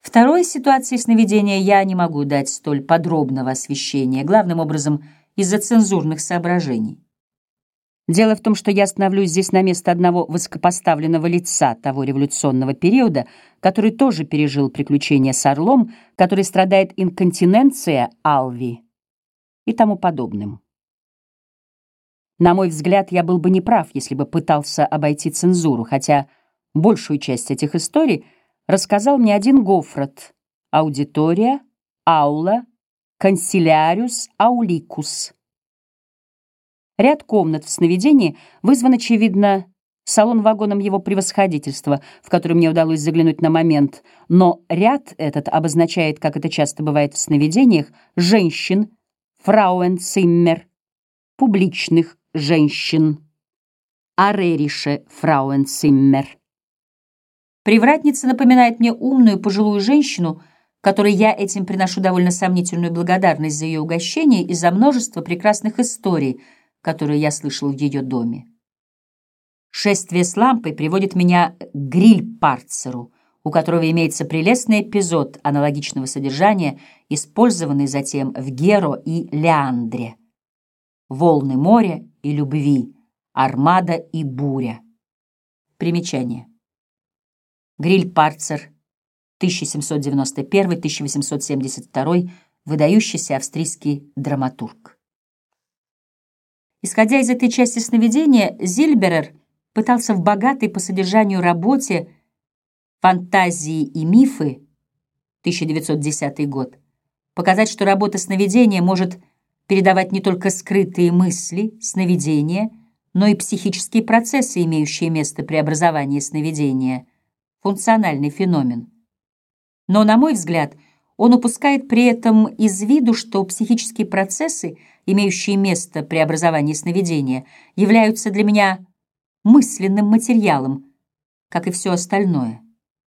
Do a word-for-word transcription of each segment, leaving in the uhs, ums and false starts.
Второй ситуации сновидения я не могу дать столь подробного освещения, главным образом из-за цензурных соображений. Дело в том, что я становлюсь здесь на место одного высокопоставленного лица того революционного периода, который тоже пережил приключения с орлом, который страдает инконтиненцией Алви и тому подобным. На мой взгляд, я был бы неправ, если бы пытался обойти цензуру, хотя большую часть этих историй рассказал мне один Гофрат, аудитория, аула, канцеляриус, ауликус. Ряд комнат в сновидении вызван, очевидно, салон-вагоном его превосходительства, в который мне удалось заглянуть на момент, но ряд этот обозначает, как это часто бывает в сновидениях, женщин, фрауенциммер, публичных женщин, арерише фрауенциммер. Привратница напоминает мне умную пожилую женщину, которой я этим приношу довольно сомнительную благодарность за ее угощение и за множество прекрасных историй, которые я слышал в ее доме. Шествие с лампой приводит меня к Грильпарцеру, у которого имеется прелестный эпизод аналогичного содержания, использованный затем в Геро и Леандре. Волны моря и любви, армада и буря. Примечание. Грильпарцер, тысяча семьсот девяносто первый — тысяча восемьсот семьдесят второй, выдающийся австрийский драматург. Исходя из этой части сновидения, Зильберер пытался в богатой по содержанию работе «Фантазии и мифы» тысяча девятьсот десятый год показать, что работа сновидения может передавать не только скрытые мысли сновидения, но и психические процессы, имеющие место при образовании сновидения, функциональный феномен. Но, на мой взгляд, он упускает при этом из виду, что психические процессы, имеющие место при образовании сновидения, являются для меня мысленным материалом, как и все остальное.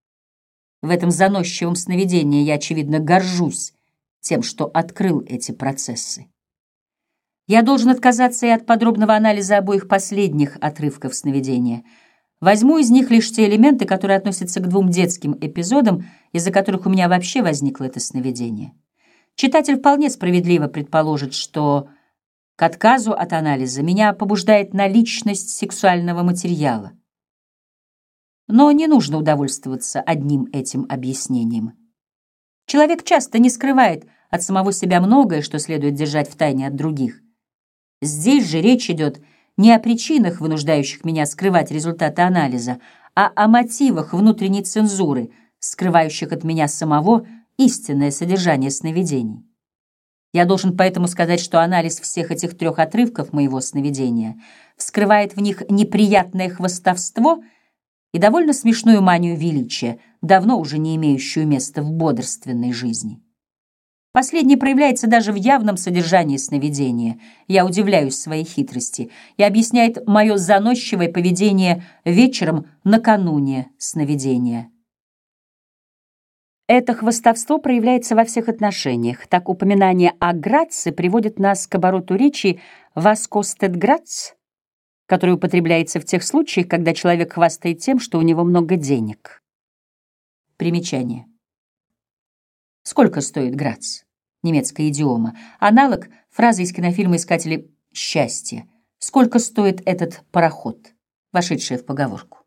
В этом заносчивом сновидении я, очевидно, горжусь тем, что открыл эти процессы. Я должен отказаться и от подробного анализа обоих последних отрывков сновидения. Возьму из них лишь те элементы, которые относятся к двум детским эпизодам, из-за которых у меня вообще возникло это сновидение. Читатель вполне справедливо предположит, что к отказу от анализа меня побуждает наличность сексуального материала. Но не нужно удовольствоваться одним этим объяснением. Человек часто не скрывает от самого себя многое, что следует держать в тайне от других. Здесь же речь идет не о причинах, вынуждающих меня скрывать результаты анализа, а о мотивах внутренней цензуры, скрывающих от меня самого истинное содержание сновидений. Я должен поэтому сказать, что анализ всех этих трех отрывков моего сновидения вскрывает в них неприятное хвастовство и довольно смешную манию величия, давно уже не имеющую места в бодрственной жизни. Последнее проявляется даже в явном содержании сновидения. Я удивляюсь своей хитрости и объясняет мое заносчивое поведение вечером накануне сновидения. Это хвастовство проявляется во всех отношениях. Так упоминание о Граце приводит нас к обороту речи «вас костет Грац», который употребляется в тех случаях, когда человек хвастает тем, что у него много денег. Примечание. Сколько стоит Грац? Немецкая идиома. Аналог фразы из кинофильма «Искатели счастья». Сколько стоит этот пароход, вошедшая в поговорку?